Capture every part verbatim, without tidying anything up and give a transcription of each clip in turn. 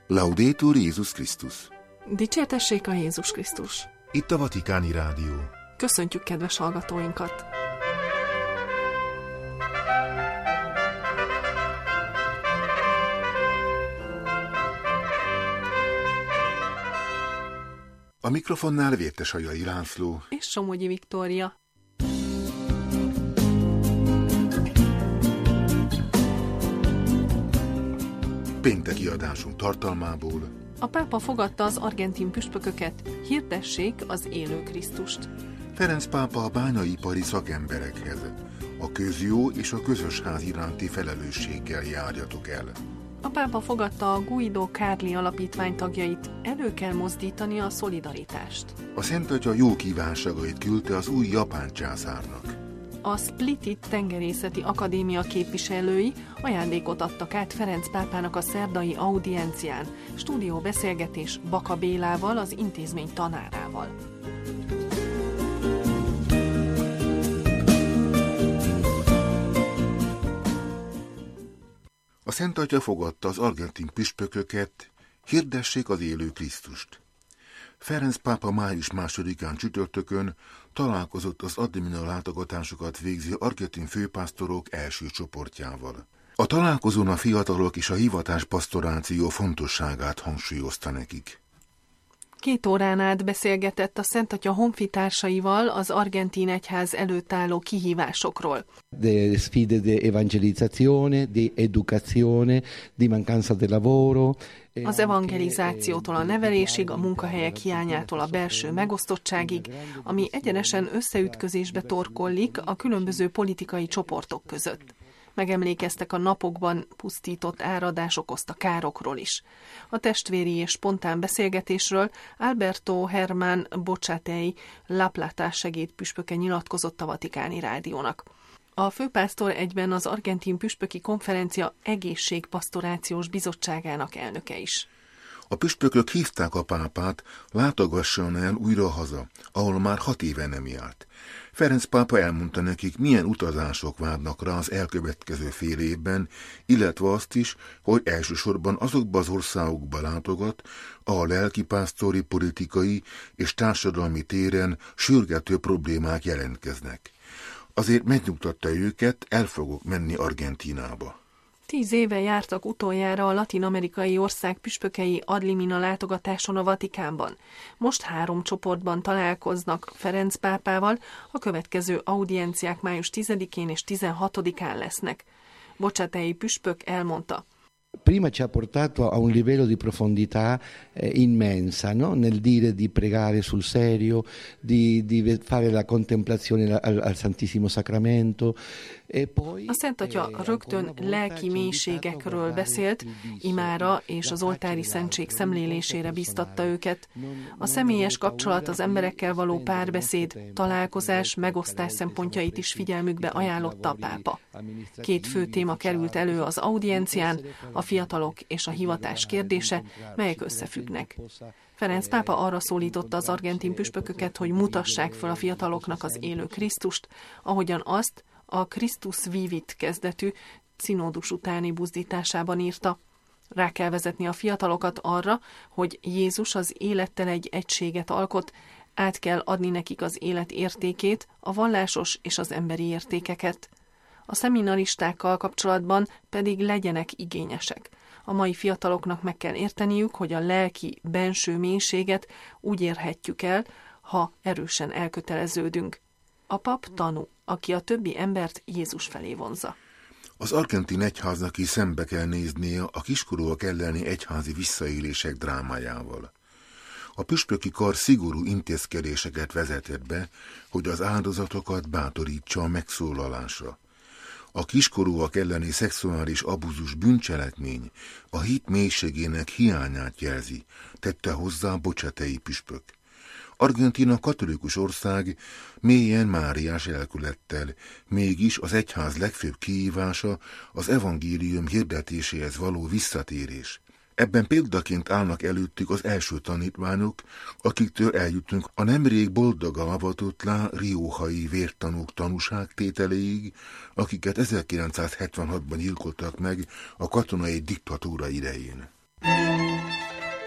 Laudetur Jézus Krisztus. Dicsértessék a Jézus Krisztus. Itt a Vatikáni Rádió. Köszöntjük kedves hallgatóinkat! A mikrofonnál Vértesajai László és Somogyi Viktória. Pénteki adásunk tartalmából: A pápa fogadta az argentin püspököket, hirdessék az élő Krisztust. Ferenc pápa a bányaipari szakemberekhez: a közjó és a közös ház iránti felelősséggel járjatok el. A pápa fogadta a Guido Carli alapítvány tagjait, elő kell mozdítani a szolidaritást. A Szent Atya jó kívánságait küldte az új japán császárnak. A Splitit tengerészeti akadémia képviselői ajándékot adtak át Ferenc pápának a szerdai audiencián. Stúdióbeszélgetés Baka Bélával, az intézmény tanárával. A Szent Atya fogadta az argentin püspököket, hirdessék az élő Krisztust. Ferenc pápa május másodikán csütörtökön találkozott az admina látogatásokat végző argentin főpásztorok első csoportjával. A találkozón a fiatalok és a hivatás pastoráció fontosságát hangsúlyozta nekik. Két órán át beszélgetett a Szent Atya honfitársaival az argentin egyház előtt álló kihívásokról. De sfide di evangelizzazione, di educazione, di mancanza di lavoro. Az evangelizációtól a nevelésig, a munkahelyek hiányától a belső megosztottságig, ami egyenesen összeütközésbe torkollik a különböző politikai csoportok között. Megemlékeztek a napokban pusztított áradás okozta károkról is. A testvéri és spontán beszélgetésről Alberto Herman Bocsátei La Plata segédpüspöke nyilatkozott a Vatikáni Rádiónak. A főpásztor egyben az argentin püspöki konferencia egészségpastorációs bizottságának elnöke is. A püspökök hívták a pápát, látogasson el újra haza, ahol már hat éve nem járt. Ferenc pápa elmondta nekik, milyen utazások várnak rá az elkövetkező fél évben, illetve azt is, hogy elsősorban azokba az országokba látogat, ahol lelkipásztori, politikai és társadalmi téren sürgető problémák jelentkeznek. Azért megnyugtatta őket, el fogok menni Argentínába. Tíz éve jártak utoljára a latin-amerikai ország püspökei ad limina látogatáson a Vatikánban. Most három csoportban találkoznak Ferenc pápával, a következő audienciák május tizedikén és tizenhatodikán lesznek. Bocsátei püspök elmondta: Prima ci ha portato a un livello di profondità eh, immensa, no? Nel dire di pregare sul serio, di, di fare la contemplazione al, al Santissimo Sacramento. E poi, a Szent Atya rögtön lelki mélységekről beszélt, imára és az oltári szentség szemlélésére bíztatta őket. A személyes kapcsolat, az emberekkel való párbeszéd, találkozás, megosztás szempontjait is figyelmükbe ajánlotta a pápa. Két fő téma került elő az audiencián, a fiatalok és a hivatás kérdése, melyek összefüggnek. Ferenc pápa arra szólította az argentin püspököket, hogy mutassák fel a fiataloknak az élő Krisztust, ahogyan azt a Christus Vivit kezdetű cinódus utáni buzdításában írta. Rá kell vezetni a fiatalokat arra, hogy Jézus az élettel egy egységet alkot, át kell adni nekik az élet értékét, a vallásos és az emberi értékeket. A szeminaristákkal kapcsolatban pedig legyenek igényesek. A mai fiataloknak meg kell érteniük, hogy a lelki benső mélységet úgy érhetjük el, ha erősen elköteleződünk. A pap tanú, aki a többi embert Jézus felé vonzza. Az argentin egyháznak is szembe kell néznie a kiskorúak elleni egyházi visszaélések drámájával. A püspöki kar szigorú intézkedéseket vezetett be, hogy az áldozatokat bátorítsa a megszólalásra. A kiskorúak elleni szexuális abuzus bűncselekmény a hit mélységének hiányát jelzi, tette hozzá Bocsátei püspök. Argentína katolikus ország, mélyen máriás elkülettel, mégis az egyház legfőbb kihívása az evangélium hirdetéséhez való visszatérés. Ebben példaként állnak előttük az első tanítványok, akiktől eljutunk a nemrég boldogan avatott lá rióhai vértanúk tanúságtételéig, akiket ezerkilencszázhetvenhatban gyilkoltak meg a katonai diktatúra idején.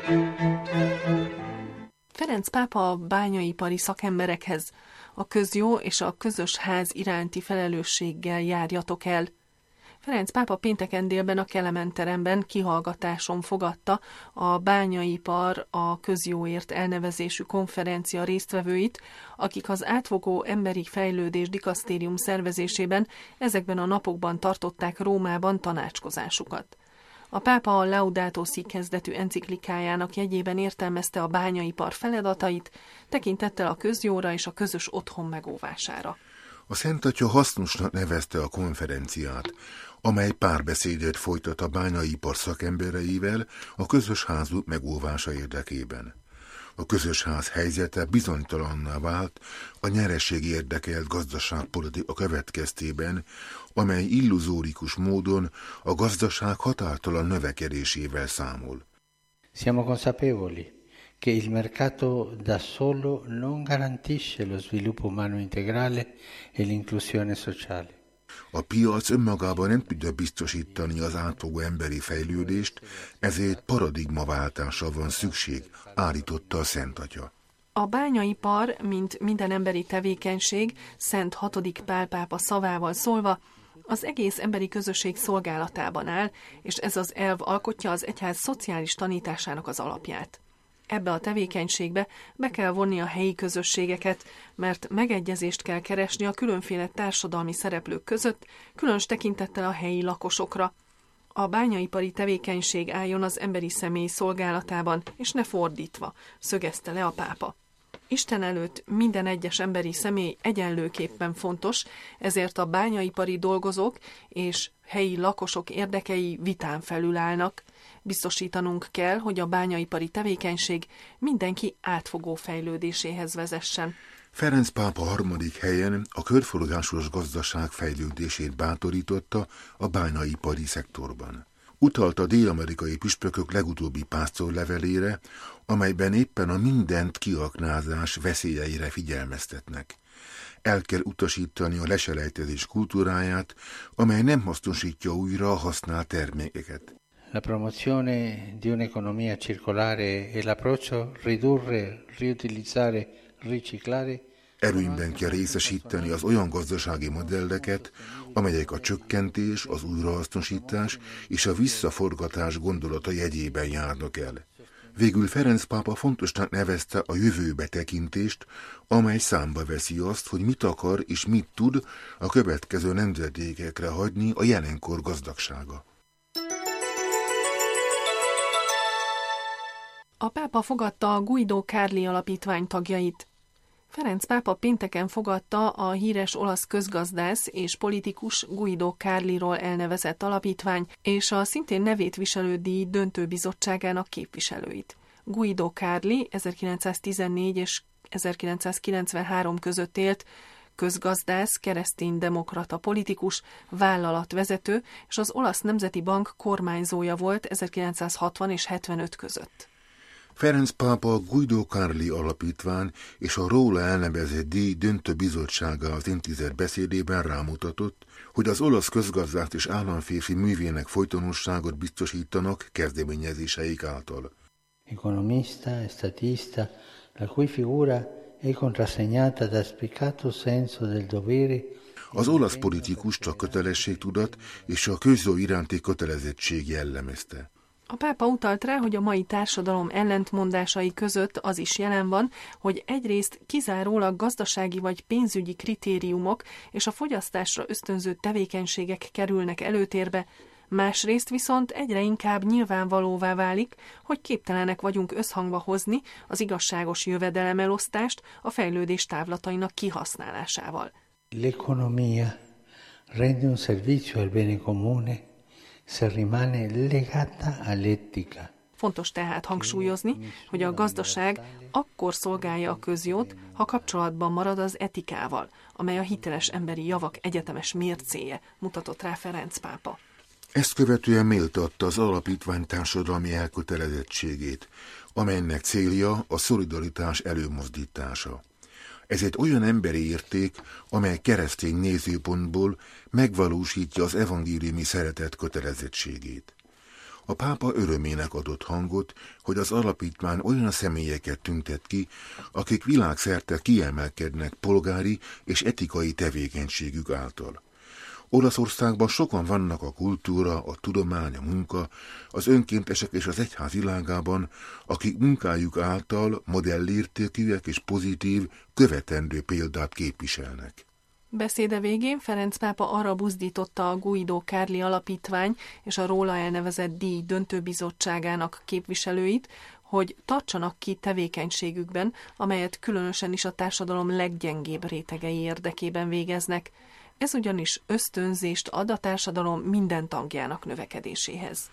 Ferenc pápa a bányaipari szakemberekhez: a közjó és a közös ház iránti felelősséggel járjatok el. Ferenc pápa pénteken délben a Kelemen teremben kihallgatáson fogadta a Bányaipar a közjóért elnevezésű konferencia résztvevőit, akik az átfogó emberi fejlődés dikasztérium szervezésében ezekben a napokban tartották Rómában tanácskozásukat. A pápa a Laudato Si kezdetű enciklikájának jegyében értelmezte a bányaipar feladatait, tekintettel a közjóra és a közös otthon megóvására. A Szent Atya hasznosnak nevezte a konferenciát, amely párbeszédet folytat a bányaipar szakembereivel a közös házuk megóvása érdekében. A közös ház helyzete bizonytalanná vált a nyereség érdekelt gazdaságpolitika következtében, amely illuzórikus módon a gazdaság határtalan növekedésével számol. Siamo consapevoli che il mercato da solo non garantisce lo sviluppo umano integrale e l'inclusione sociale. A piac önmagában nem tudja biztosítani az átfogó emberi fejlődést, ezért paradigmaváltásra van szükség, állította a Szent Atya. A bányaipar, mint minden emberi tevékenység, Szent hatodik Pál pápa szavával szólva, az egész emberi közösség szolgálatában áll, és ez az elv alkotja az egyház szociális tanításának az alapját. Ebbe a tevékenységbe be kell vonni a helyi közösségeket, mert megegyezést kell keresni a különféle társadalmi szereplők között, különös tekintettel a helyi lakosokra. A bányaipari tevékenység álljon az emberi személy szolgálatában, és ne fordítva, szögezte le a pápa. Isten előtt minden egyes emberi személy egyenlőképpen fontos, ezért a bányaipari dolgozók és helyi lakosok érdekei vitán felül állnak. Biztosítanunk kell, hogy a bányaipari tevékenység mindenki átfogó fejlődéséhez vezessen. Ferenc pápa harmadik helyen a körforgásos gazdaság fejlődését bátorította a bányaipari szektorban. Utalt a dél-amerikai püspökök legutóbbi pásztorlevelére, amelyben éppen a mindent kiaknázás veszélyeire figyelmeztetnek. El kell utasítani a leselejtezés kultúráját, amely nem hasznosítja újra a használt termékeket. La promozione di un'economia circolare e l'approccio ridurre, riutilizzare, riciclare. Erőnyben kell részesíteni az olyan gazdasági modelleket, amelyek a csökkentés, az újrahasznosítás és a visszaforgatás gondolata jegyében járnak el. Végül Ferenc pápa fontosnak nevezte a jövőbe tekintést, amely számba veszi azt, hogy mit akar és mit tud a következő nemzedékekre hagyni a jelenkor gazdagsága. A pápa fogadta a Guido Carli alapítvány tagjait. Ferenc pápa pénteken fogadta a híres olasz közgazdász és politikus Guido Carliról elnevezett alapítvány és a szintén nevét viselő díj döntőbizottságának képviselőit. Guido Carli ezerkilencszáztizennégy és ezerkilencszázkilencvenhárom között élt, közgazdász, kereszténydemokrata politikus, vállalatvezető és az Olasz Nemzeti Bank kormányzója volt ezerkilencszázhatvan és hetvenöt között. Ferenc pápa a Guido Carli alapítvány és a róla elnevezett díj döntő bizottságához intézett beszédében rámutatott, hogy az olasz közgazdász és államférfi művének folytonosságot biztosítanak kezdeményezéseik által. Economista, statista, la cui figura è contrassegnata da spiccato senso del dovere. Az olasz politikus csak kötelességtudat és a közjó iránti kötelezettség jellemezte. A pápa utalt rá, hogy a mai társadalom ellentmondásai között az is jelen van, hogy egyrészt kizárólag gazdasági vagy pénzügyi kritériumok és a fogyasztásra ösztönző tevékenységek kerülnek előtérbe, másrészt viszont egyre inkább nyilvánvalóvá válik, hogy képtelenek vagyunk összhangba hozni az igazságos jövedelemelosztást a fejlődés távlatainak kihasználásával. L'economia rende un servizio al bene comune se rimane legata all'etica. Fontos tehát hangsúlyozni, hogy a gazdaság akkor szolgálja a közjót, ha kapcsolatban marad az etikával, amely a hiteles emberi javak egyetemes mércéje, mutatott rá Ferenc pápa. Ezt követően méltatta az alapítvány társadalmi elkötelezettségét, amelynek célja a szolidaritás előmozdítása. Ez egy olyan emberi érték, amely keresztény nézőpontból megvalósítja az evangéliumi szeretet kötelezettségét. A pápa örömének adott hangot, hogy az alapítvány olyan személyeket tüntet ki, akik világszerte kiemelkednek polgári és etikai tevékenységük által. Olaszországban sokan vannak a kultúra, a tudomány, a munka, az önkéntesek és az egyház világában, akik munkájuk által modellértékűek és pozitív, követendő példát képviselnek. Beszéde végén Ferenc pápa arra buzdította a Guido Carli Alapítvány és a róla elnevezett díj döntőbizottságának képviselőit, hogy tartsanak ki tevékenységükben, amelyet különösen is a társadalom leggyengébb rétegei érdekében végeznek. Ez ugyanis ösztönzést ad a társadalom minden tagjának növekedéséhez.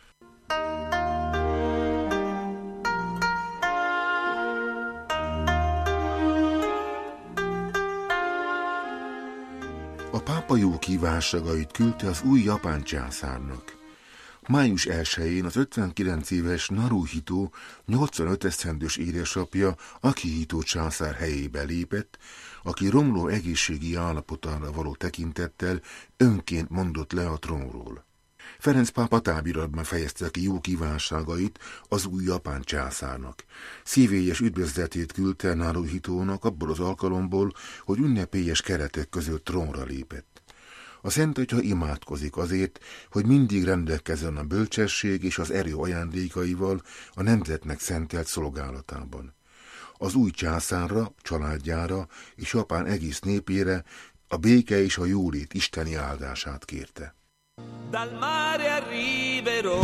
A pápa jó kívánságait küldte az új japán császárnak. május elsején az ötvenkilenc éves Naruhito nyolcvanöt esztendős édesapja Akihito császár helyébe lépett, aki romló egészségi állapotára való tekintettel önként mondott le a trónról. Ferenc pápa táviratban fejezte ki jó kívánságait az új japán császárnak. Szívélyes üdvözletét küldte Naruhitónak abból az alkalomból, hogy ünnepélyes keretek között trónra lépett. A Szent Atya imádkozik azért, hogy mindig rendelkezzen a bölcsesség és az erő ajándékaival a nemzetnek szentelt szolgálatában. Az új császárra, családjára és Japán egész népére a béke és a jólét isteni áldását kérte. Dal mare arriverò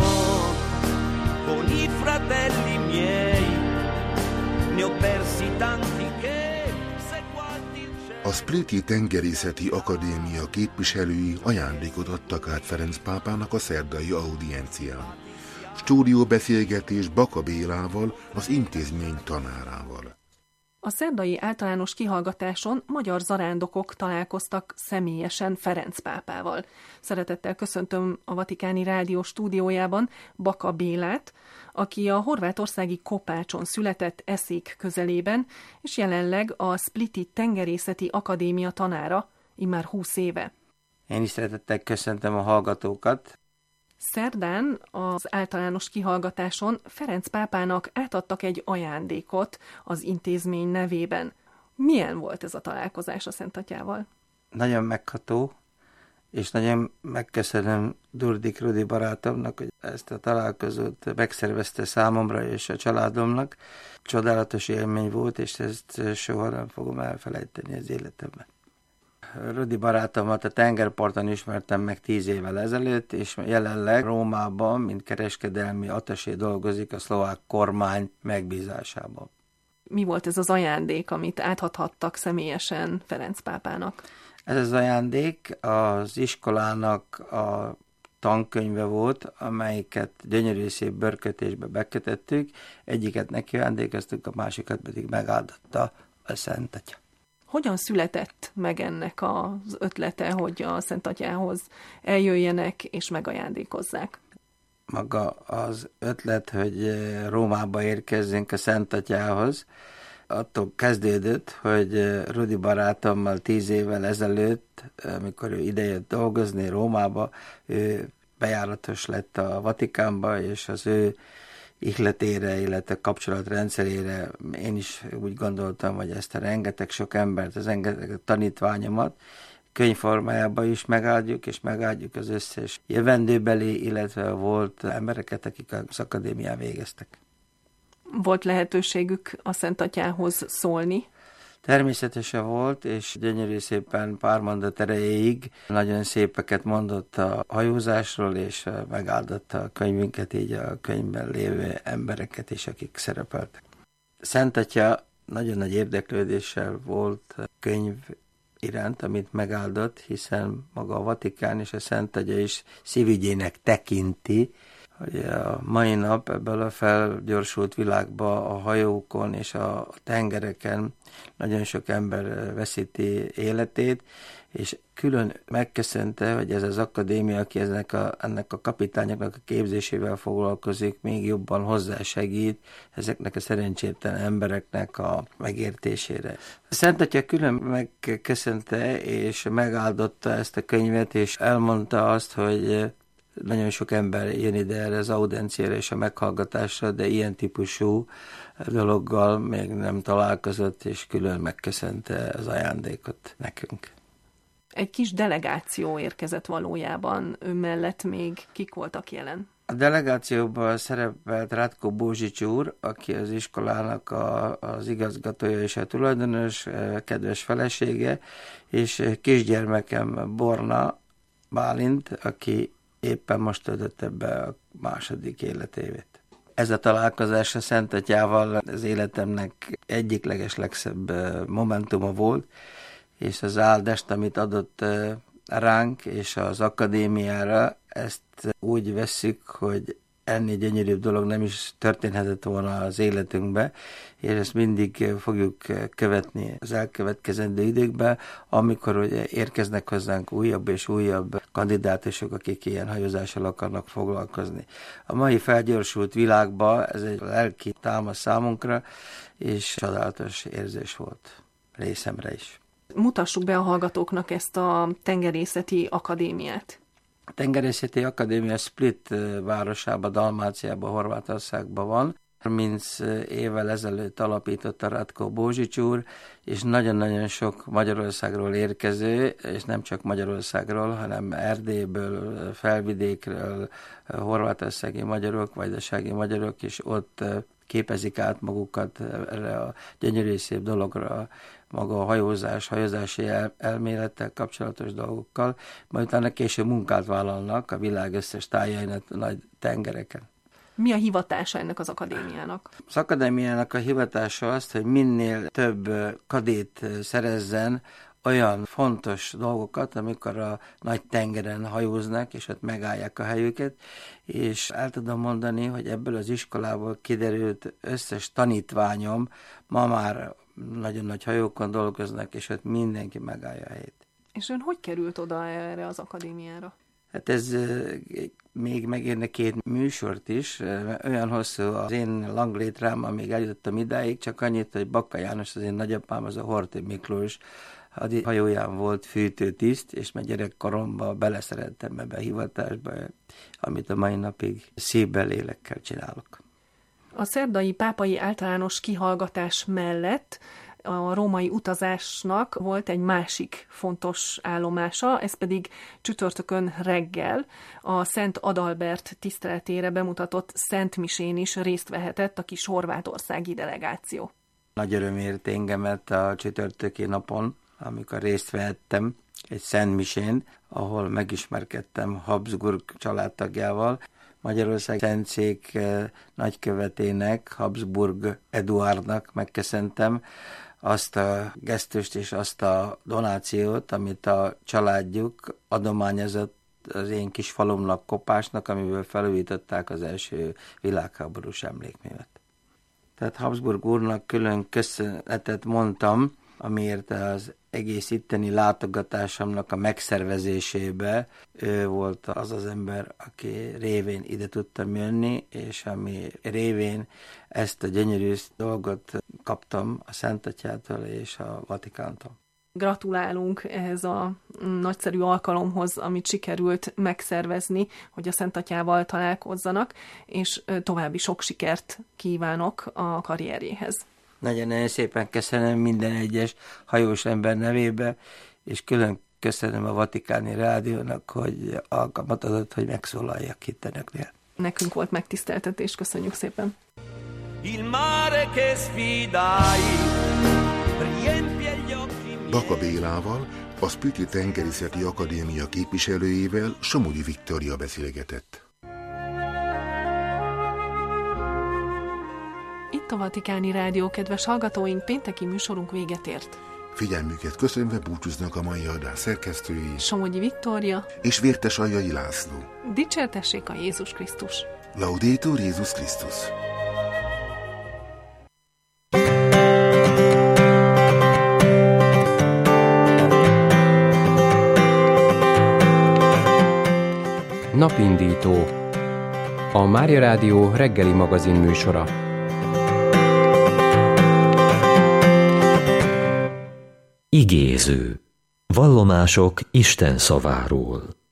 con i fratelli miei, ne ho persi tanti che seguati il cielo. A Spliti Tengerészeti Akadémia képviselői ajándékot adtak át Ferenc pápának a szerdai audiencián. Stúdióbeszélgetés Baka Bélával, az intézmény tanárával. A szerdai általános kihallgatáson magyar zarándokok találkoztak személyesen Ferenc pápával. Szeretettel köszöntöm a Vatikáni Rádió stúdiójában Baka Bélát, aki a horvátországi Kopácson született, Eszék közelében, és jelenleg a Spliti Tengerészeti Akadémia tanára, immár húsz éve. Én is szeretettel köszöntöm a hallgatókat. Szerdán az általános kihallgatáson Ferenc pápának átadtak egy ajándékot az intézmény nevében. Milyen volt ez a találkozás a Szent Atyával? Nagyon megható, és nagyon megköszönöm Durdik Rudi barátomnak, hogy ezt a találkozót megszervezte számomra és a családomnak. Csodálatos élmény volt, és ezt soha nem fogom elfelejteni az életemben. Rudi barátomat a tengerparton ismertem meg tíz évvel ezelőtt, és jelenleg Rómában, mint kereskedelmi attasé dolgozik a szlovák kormány megbízásában. Mi volt ez az ajándék, amit átadhattak személyesen Ferenc pápának? Ez az ajándék az iskolának a tankönyve volt, amelyiket gyönyörű szép bőrkötésbe bekötöttük. Egyiket neki ajándékoztuk, a másikat pedig megáldotta a Szent Atya. Hogyan született meg ennek az ötlete, hogy a Szent Atyához eljöjjenek és megajándékozzák? Maga az ötlet, hogy Rómába érkezzünk a Szent Atyához, attól kezdődött, hogy Rudi barátommal tíz évvel ezelőtt, amikor ő idejött dolgozni Rómába, ő bejáratos lett a Vatikánba, és az ő ihletére, illetve kapcsolatrendszerére én is úgy gondoltam, hogy ezt a rengeteg sok embert, az rengeteg tanítványomat könyvformájában is megáldjuk, és megáldjuk az összes jövendőbeli, illetve volt embereket, akik az akadémián végeztek. Volt lehetőségük a Szent Atyához szólni? Természetesen volt, és gyönyörű szépen pár mondat erejéig nagyon szépeket mondott a hajózásról, és megáldotta a könyvünket, így a könyvben lévő embereket is, akik szerepeltek. Szent Atya nagyon nagy érdeklődéssel volt a könyv iránt, amit megáldott, hiszen maga a Vatikán és a Szent Atya is szívügyének tekinti, hogy a mai nap ebből a felgyorsult világban a hajókon és a tengereken nagyon sok ember veszíti életét, és külön megköszönte, hogy ez az akadémia, aki ennek a, ennek a kapitányoknak a képzésével foglalkozik, még jobban hozzásegít ezeknek a szerencsétlen embereknek a megértésére. A Szent Atya külön megköszönte és megáldotta ezt a könyvet, és elmondta azt, hogy Nagyon sok ember jön ide erre az audienciára és a meghallgatásra, de ilyen típusú dologgal még nem találkozott, és külön megköszönte az ajándékot nekünk. Egy kis delegáció érkezett valójában, ő mellett még kik voltak jelen? A delegációban szerepelt Ratko Božič úr, aki az iskolának a, az igazgatója és a tulajdonos, kedves felesége, és kisgyermekem Borna Bálint, aki éppen most töltötte be a második életévét. Ez a találkozás a Szent Atyával az életemnek egyik legeslegszebb momentuma volt, és az áldást, amit adott ránk és az akadémiára, ezt úgy vesszük, hogy ennél gyönyörűbb dolog nem is történhetett volna az életünkbe, és ezt mindig fogjuk követni az elkövetkezendő időkben, amikor ugye érkeznek hozzánk újabb és újabb kandidátusok, akik ilyen hajózással akarnak foglalkozni. A mai felgyorsult világban ez egy lelki támasz számunkra, és csodálatos érzés volt részemre is. Mutassuk be a hallgatóknak ezt a tengerészeti akadémiát. A tengerészeti akadémia Split városában, Dalmáciában, Horvátországban van. harminc évvel ezelőtt alapította Ratko Božič úr, és nagyon-nagyon sok Magyarországról érkező, és nem csak Magyarországról, hanem Erdélyből, Felvidékről, horvátországi magyarok, vajdasági magyarok, és ott képezik át magukat erre a gyönyörű szép dologra, maga a hajózás, hajózási el, elmélettel kapcsolatos dolgokkal, majd utána később munkát vállalnak a világ összes tájain, a nagy tengereken. Mi a hivatása ennek az akadémiának? Az akadémiának a hivatása az, hogy minél több kadét szerezzen olyan fontos dolgokat, amikor a nagy tengeren hajóznak, és ott megállják a helyüket, és el tudom mondani, hogy ebből az iskolából kiderült összes tanítványom ma már nagyon nagy hajókon dolgoznak, és ott mindenki megállja a helyét. És ön hogy került oda erre az akadémiára? Hát ez még megérne két műsort is, olyan hosszú az én langlétrám, amíg eljutottam idáig, csak annyit, hogy Bakka János, az én nagyapám, az a Horthy Miklós hajóján volt fűtőtiszt, és meg gyerekkoromban beleszerettem ebbe a hivatásba, amit a mai napig szívvel, lélekkel csinálok. A szerdai pápai általános kihallgatás mellett a római utazásnak volt egy másik fontos állomása, ez pedig csütörtökön reggel a Szent Adalbert tiszteletére bemutatott szentmisén is részt vehetett a kis horvátországi delegáció. Nagy öröm ért engemet a csütörtöki napon, amikor részt vehettem egy szentmisén, ahol megismerkedtem Habsburg családtagjával, Magyarország szentszék nagykövetének, Habsburg Eduardnak megköszöntem azt a gesztust és azt a donációt, amit a családjuk adományozott az én kis falumnak, Kopásnak, amiből felújították az első világháborús emlékművet. Tehát Habsburg úrnak külön köszönetet mondtam, amiért az egész itteni látogatásomnak a megszervezésébe ő volt az az ember, aki révén ide tudtam jönni, és ami révén ezt a gyönyörű dolgot kaptam a Szent Atyától és a Vatikántól. Gratulálunk ehhez a nagyszerű alkalomhoz, amit sikerült megszervezni, hogy a Szent Atyával találkozzanak, és további sok sikert kívánok a karrierjéhez. Nagyon-nagyon szépen köszönöm minden egyes hajós ember nevébe, és külön köszönöm a Vatikáni Rádiónak, hogy alkalmat adott, hogy megszólaljak itt önöknél. Nekünk volt megtiszteltetés, köszönjük szépen. Baka Bélával, a Spliti Tengerészeti Akadémia képviselőjével Somogyi Viktória beszélgetett. Itt a Vatikáni Rádió, kedves hallgatóink, pénteki műsorunk véget ért. Figyelmüket köszönve búcsúznak a mai adás szerkesztői Somogyi Viktória és Vértes Aljai László. Dicsértessék a Jézus Krisztus! Laudetur Jézus Krisztus! Napindító. A Mária Rádió reggeli magazin műsora. Igéző. Vallomások Isten szaváról.